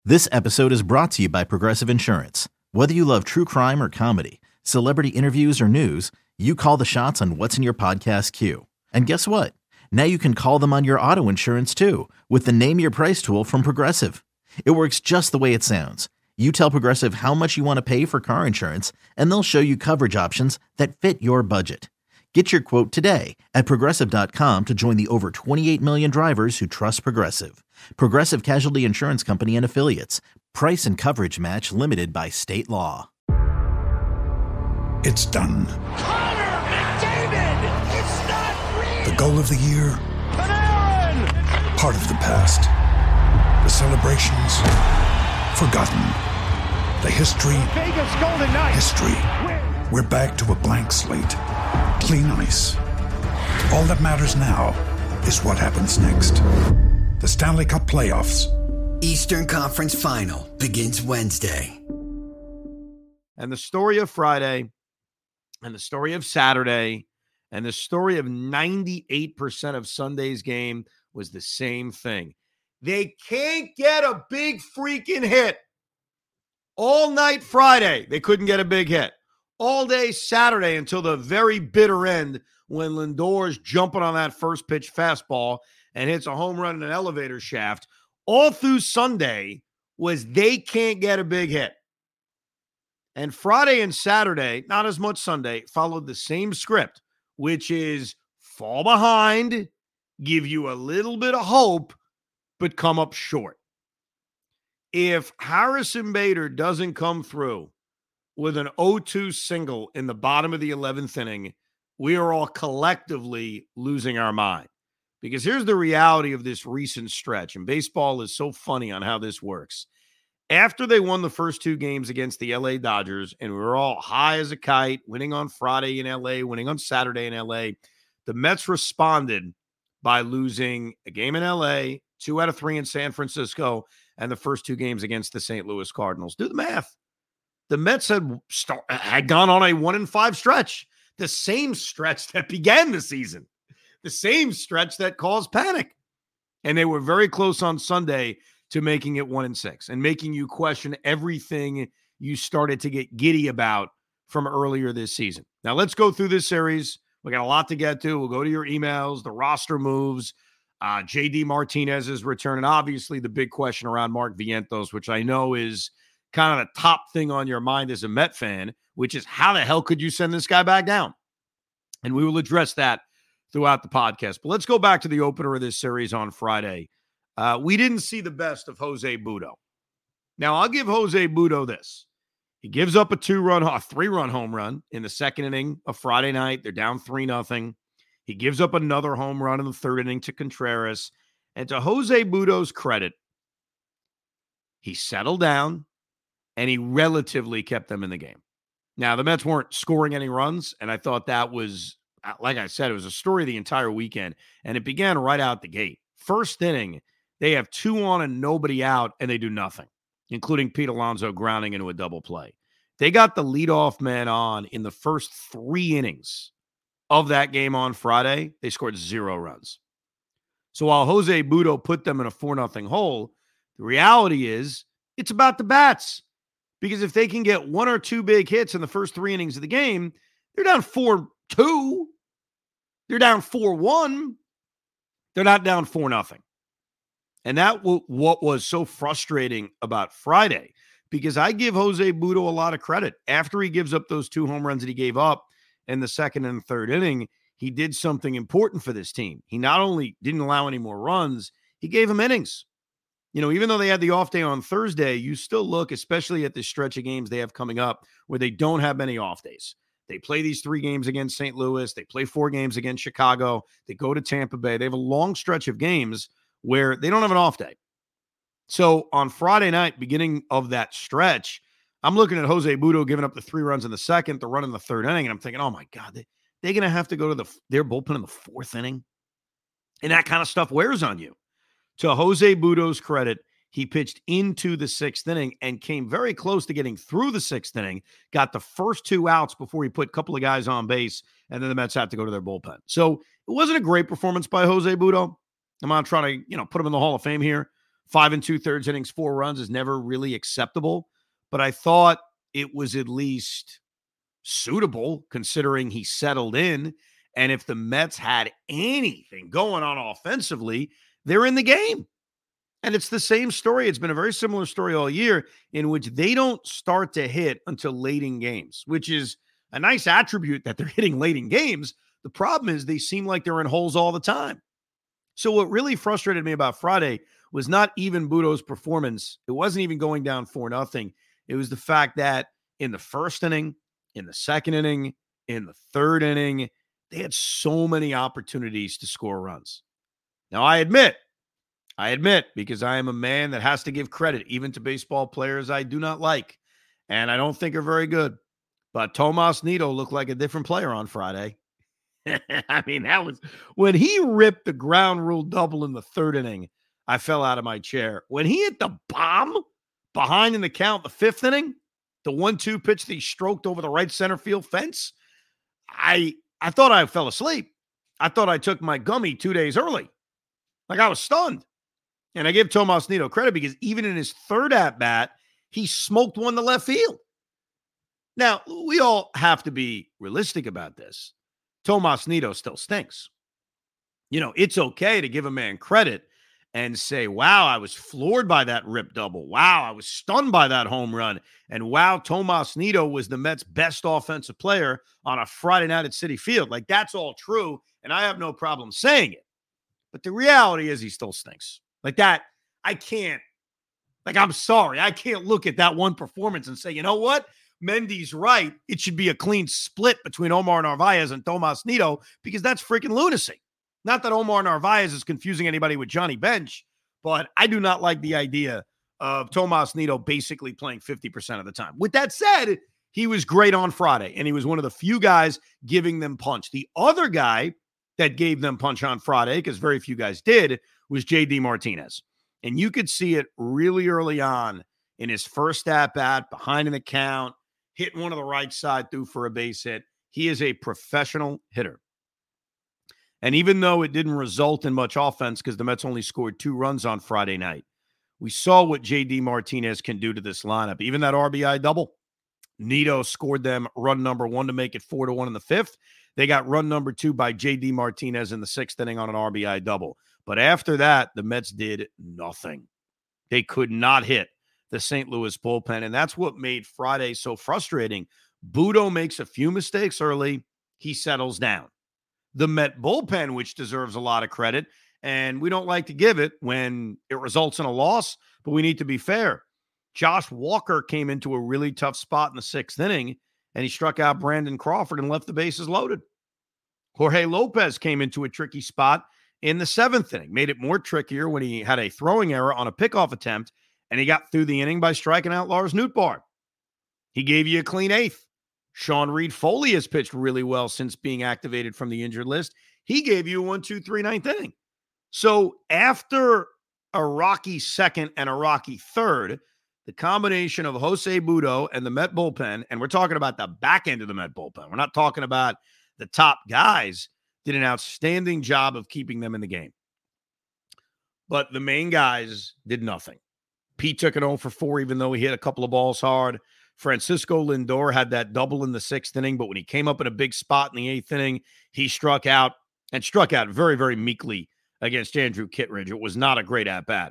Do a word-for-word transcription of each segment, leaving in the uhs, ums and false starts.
This episode is brought to you by Progressive Insurance. Whether you love true crime or comedy, celebrity interviews or news, you call the shots on what's in your podcast queue. And guess what? Now you can call them on your auto insurance too with the Name Your Price tool from Progressive. It works just the way it sounds. You tell Progressive how much you want to pay for car insurance, and they'll show you coverage options that fit your budget. Get your quote today at Progressive dot com to join the over twenty-eight million drivers who trust Progressive. Progressive Casualty Insurance Company and Affiliates. Price and coverage match limited by state law. It's done. Connor McDavid! It's not real! The goal of the year, Panarin! part of the past. The celebrations, forgotten. The history, Vegas Golden Knights! history. We're back to a blank slate. Clean ice. All that matters now is what happens next. The Stanley Cup Playoffs. Eastern Conference Final begins Wednesday. And the story of Friday, and the story of Saturday, and the story of ninety-eight percent of Sunday's game was the same thing. They can't get a big freaking hit. All night Friday, they couldn't get a big hit. All day Saturday until the very bitter end when Lindor's jumping on that first pitch fastball and hits a home run in an elevator shaft. All through Sunday was they can't get a big hit. And Friday and Saturday, not as much Sunday, followed the same script, which is fall behind, give you a little bit of hope, but come up short. If Harrison Bader doesn't come through with an oh two single in the bottom of the eleventh inning, we are all collectively losing our mind. Because here's the reality of this recent stretch, and baseball is so funny on how this works. After they won the first two games against the L A Dodgers, and we were all high as a kite, winning on Friday in L A, winning on Saturday in L A, the Mets responded by losing a game in L A, two out of three in San Francisco, and the first two games against the Saint Louis Cardinals. Do the math. The Mets had, start, had gone on a one and five stretch, the same stretch that began the season, the same stretch that caused panic. And they were very close on Sunday to making it one and six and making you question everything you started to get giddy about from earlier this season. Now let's go through this series. We got a lot to get to. We'll go to your emails, the roster moves. Uh, J D Martinez is returning. Obviously, the big question around Mark Vientos, which I know is kind of the top thing on your mind as a Met fan, which is how the hell could you send this guy back down? And we will address that throughout the podcast. But let's go back to the opener of this series on Friday. Uh, we didn't see the best of Jose Butto. Now, I'll give Jose Butto this. He gives up a two-run, a three-run home run in the second inning of Friday night. They're down three nothing. He gives up another home run in the third inning to Contreras. And to Jose Butto's credit, he settled down, and he relatively kept them in the game. Now, the Mets weren't scoring any runs, and I thought that was, like I said, it was a story the entire weekend, and it began right out the gate. First inning, they have two on and nobody out, and they do nothing, including Pete Alonso grounding into a double play. They got the leadoff man on in the first three innings of that game on Friday. They scored zero runs. So while Jose Butto put them in a four nothing hole, the reality is it's about the bats. Because if they can get one or two big hits in the first three innings of the game, they're down four two. They're down four one. They're not down four nothing. And that w- what was so frustrating about Friday, because I give Jose Butto a lot of credit. After he gives up those two home runs that he gave up in the second and third inning, he did something important for this team. He not only didn't allow any more runs, he gave them innings. You know, even though they had the off day on Thursday, you still look, especially at this stretch of games they have coming up, where they don't have many off days. They play these three games against Saint Louis. They play four games against Chicago. They go to Tampa Bay. They have a long stretch of games where they don't have an off day. So on Friday night, beginning of that stretch, I'm looking at Jose Butto giving up the three runs in the second, the run in the third inning, and I'm thinking, oh my God, they, they're going to have to go to the their bullpen in the fourth inning. And that kind of stuff wears on you. To Jose Butto's credit, he pitched into the sixth inning and came very close to getting through the sixth inning, got the first two outs before he put a couple of guys on base, and then the Mets had to go to their bullpen. So it wasn't a great performance by Jose Butto. I'm not trying to, you know, put him in the Hall of Fame here Five and two-thirds innings, four runs is never really acceptable, but I thought it was at least suitable considering he settled in. And if the Mets had anything going on offensively, they're in the game. And it's the same story. It's been a very similar story all year in which they don't start to hit until late in games, which is a nice attribute that they're hitting late in games. The problem is they seem like they're in holes all the time. So what really frustrated me about Friday was not even Budo's performance. It wasn't even going down four nothing. It was the fact that in the first inning, in the second inning, in the third inning, they had so many opportunities to score runs. Now, I admit, I admit, because I am a man that has to give credit even to baseball players I do not like, and I don't think are very good. But Tomas Nido looked like a different player on Friday. I mean, that was when he ripped the ground rule double in the third inning. I fell out of my chair. When he hit the bomb behind in the count, the fifth inning, the one two pitch that he stroked over the right center field fence, I I thought I fell asleep. I thought I took my gummy two days early. Like I was stunned. And I give Tomas Nido credit because even in his third at-bat, he smoked one to left field. Now, we all have to be realistic about this. Tomas Nido still stinks. You know, it's okay to give a man credit and say, wow, I was floored by that rip double. Wow, I was stunned by that home run. And wow, Tomas Nido was the Mets' best offensive player on a Friday night at Citi Field. Like, that's all true, and I have no problem saying it. But the reality is he still stinks. Like that, I can't, like, I'm sorry. I can't look at that one performance and say, you know what? Mendy's right. It should be a clean split between Omar Narvaez and Tomas Nido because that's freaking lunacy. Not that Omar Narvaez is confusing anybody with Johnny Bench, but I do not like the idea of Tomas Nido basically playing fifty percent of the time. With that said, he was great on Friday, and he was one of the few guys giving them punch. The other guy that gave them punch on Friday, because very few guys did, was J D Martinez. And you could see it really early on in his first at-bat, behind in the count, hitting one of the right side through for a base hit. He is a professional hitter. And even though it didn't result in much offense because the Mets only scored two runs on Friday night, we saw what J D Martinez can do to this lineup. Even that R B I double, Nido scored them run number one to make it four to one in the fifth. They got run number two by J D Martinez in the sixth inning on an R B I double. But after that, the Mets did nothing. They could not hit the Saint Louis bullpen, and that's what made Friday so frustrating. Budo makes a few mistakes early. He settles down. The Met bullpen, which deserves a lot of credit, and we don't like to give it when it results in a loss, but we need to be fair. Josh Walker came into a really tough spot in the sixth inning, and he struck out Brandon Crawford and left the bases loaded. Jorge Lopez came into a tricky spot in the seventh inning, made it more trickier when he had a throwing error on a pickoff attempt, and he got through the inning by striking out Lars Nootbaar. He gave you a clean eighth. Sean Reed-Foley has pitched really well since being activated from the injured list. He gave you a one two three ninth inning. So after a rocky second and a rocky third, the combination of Jose Budo and the Met bullpen, and we're talking about the back end of the Met bullpen, we're not talking about the top guys, did an outstanding job of keeping them in the game. But the main guys did nothing. Pete took an oh for four, even though he hit a couple of balls hard. Francisco Lindor had that double in the sixth inning, but when he came up in a big spot in the eighth inning, he struck out and struck out very, very meekly against Andrew Kittredge. It was not a great at-bat.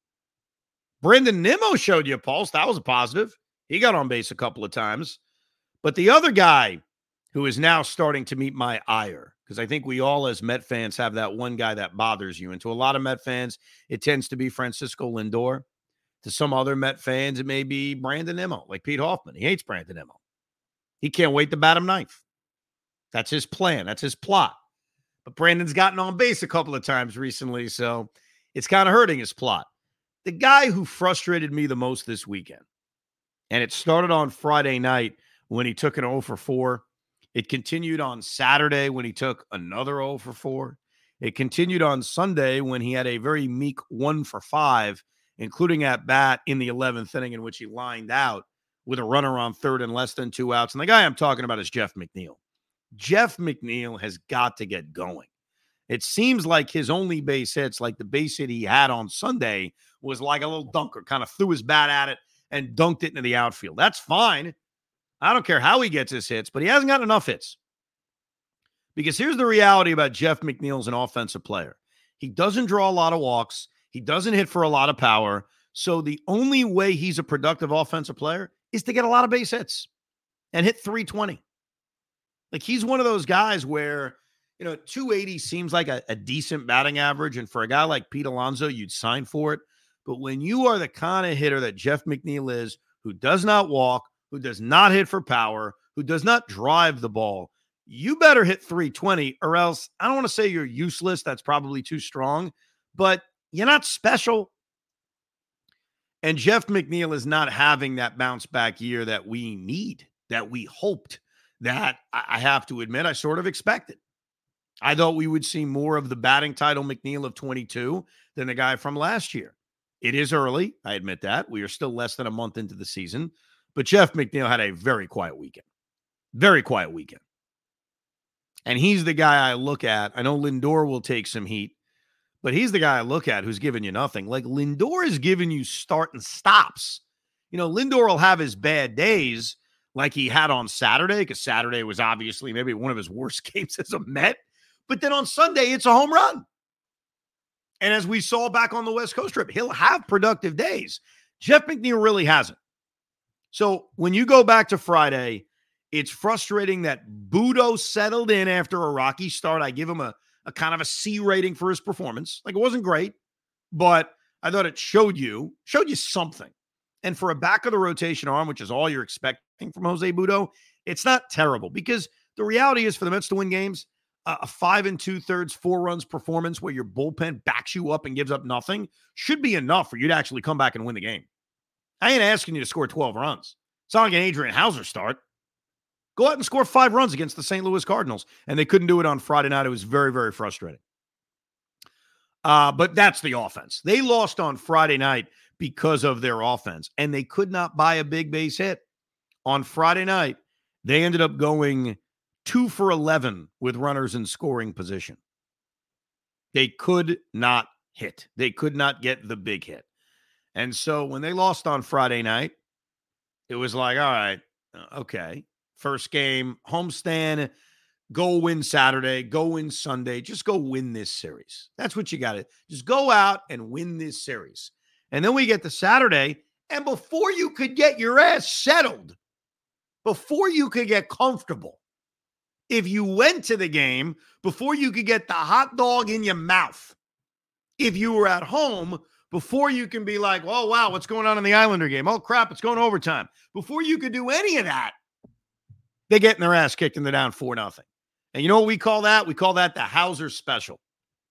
Brandon Nimmo showed you a pulse. That was a positive. He got on base a couple of times. But the other guy who is now starting to meet my ire, because I think we all as Met fans have that one guy that bothers you. And to a lot of Met fans, it tends to be Francisco Lindor. To some other Met fans, it may be Brandon Nimmo, like Pete Hoffman. He hates Brandon Nimmo. He can't wait to bat him ninth. That's his plan. That's his plot. But Brandon's gotten on base a couple of times recently, so it's kind of hurting his plot. The guy who frustrated me the most this weekend, and it started on Friday night when he took an oh for four. It continued on Saturday when he took another oh for four. It continued on Sunday when he had a very meek one for five, including at bat in the eleventh inning in which he lined out with a runner on third and less than two outs. And the guy I'm talking about is Jeff McNeil. Jeff McNeil has got to get going. It seems like his only base hits, like the base hit he had on Sunday, was like a little dunker, kind of threw his bat at it and dunked it into the outfield. That's fine. I don't care how he gets his hits, but he hasn't gotten enough hits. Because here's the reality about Jeff McNeil as an offensive player. He doesn't draw a lot of walks. He doesn't hit for a lot of power. So the only way he's a productive offensive player is to get a lot of base hits and hit three twenty. Like, he's one of those guys where, you know, two eighty seems like a, a decent batting average. And for a guy like Pete Alonso, you'd sign for it. But when you are the kind of hitter that Jeff McNeil is, who does not walk, who does not hit for power, who does not drive the ball, you better hit three twenty, or else, I don't want to say you're useless. That's probably too strong, but you're not special. And Jeff McNeil is not having that bounce back year that we need, that we hoped, that I have to admit I sort of expected. I thought we would see more of the batting title McNeil of twenty-two than the guy from last year. It is early. I admit that. We are still less than a month into the season. But Jeff McNeil had a very quiet weekend. Very quiet weekend. And he's the guy I look at. I know Lindor will take some heat, but he's the guy I look at who's giving you nothing. Like, Lindor is giving you start and stops. You know, Lindor will have his bad days like he had on Saturday, because Saturday was obviously maybe one of his worst games as a Met. But then on Sunday, it's a home run. And as we saw back on the West Coast trip, he'll have productive days. Jeff McNeil really hasn't. So when you go back to Friday, it's frustrating that Budo settled in after a rocky start. I give him a, a kind of a C rating for his performance. Like, it wasn't great, but I thought it showed you, showed you something. And for a back of the rotation arm, which is all you're expecting from Jose Budo, it's not terrible, because the reality is, for the Mets to win games, uh, a five and two thirds, four runs performance where your bullpen backs you up and gives up nothing should be enough for you to actually come back and win the game. I ain't asking you to score twelve runs. It's not like an Adrian Hauser start. Go out and score five runs against the Saint Louis Cardinals. And they couldn't do it on Friday night. It was very, very frustrating. Uh, but that's the offense. They lost on Friday night because of their offense, and they could not buy a big base hit. On Friday night, they ended up going two for eleven with runners in scoring position. They could not hit. They could not get the big hit. And so when they lost on Friday night, it was like, all right, okay, first game, homestand, go win Saturday, go win Sunday, just go win this series. That's what you got to, just go out and win this series. And then we get to Saturday, and before you could get your ass settled, before you could get comfortable, if you went to the game, before you could get the hot dog in your mouth, if you were at home, before you can be like, oh, wow, what's going on in the Islander game? Oh, crap, it's going overtime. Before you could do any of that, they get in their ass kicked and they're down four nothing. And you know what we call that? We call that the Hauser special.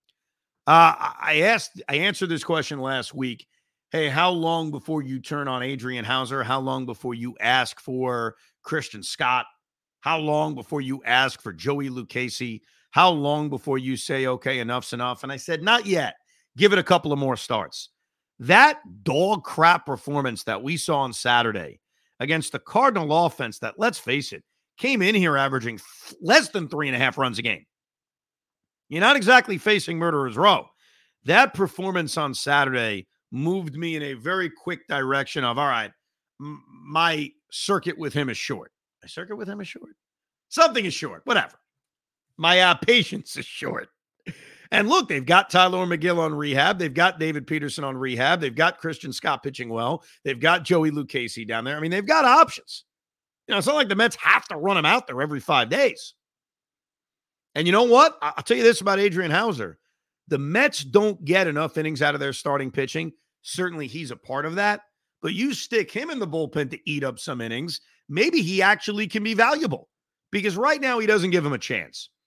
Uh, I asked, I answered this question last week. Hey, how long before you turn on Adrian Hauser? How long before you ask for Christian Scott? How long before you ask for Joey Lucchesi? How long before you say, okay, enough's enough? And I said, not yet. Give it a couple of more starts. That dog crap performance that we saw on Saturday against the Cardinal offense that, let's face it, came in here averaging less than three and a half runs a game. You're not exactly facing murderer's row. That performance on Saturday moved me in a very quick direction of, all right, m- my circuit with him is short. My circuit with him is short. Something is short, whatever. My uh, patience is short. And look, they've got Tyler McGill on rehab. They've got David Peterson on rehab. They've got Christian Scott pitching well. They've got Joey Lucchesi down there. I mean, they've got options. You know, it's not like the Mets have to run him out there every five days. And you know what? I'll tell you this about Adrian Hauser. The Mets don't get enough innings out of their starting pitching. Certainly he's a part of that. But you stick him in the bullpen to eat up some innings, maybe he actually can be valuable. Because right now he doesn't give him a chance.